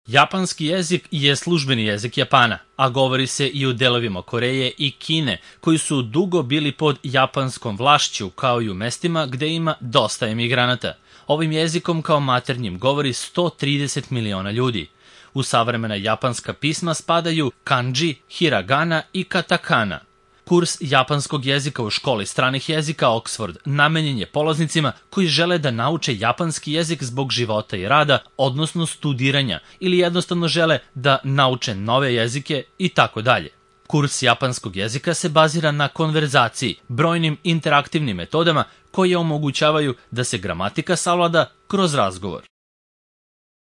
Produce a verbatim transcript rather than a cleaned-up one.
Japanski jezik je službeni jezik Japana, a govori se i u delovima Koreje i Kine, koji su dugo bili pod japanskom vlašću, kao i u mestima gde ima dosta emigranata. Ovim jezikom kao maternjim govori sto trideset miliona ljudi. U savremena japanska pisma spadaju kanji, hiragana i katakana. Kurs japanskog jezika u školi stranih jezika Oxford namenjen je polaznicima koji žele da nauče japanski jezik zbog života i rada, odnosno studiranja, ili jednostavno žele da nauče nove jezike i tako dalje. Kurs japanskog jezika se bazira na konverzaciji, brojnim interaktivnim metodama koje omogućavaju da se gramatika savlada kroz razgovor.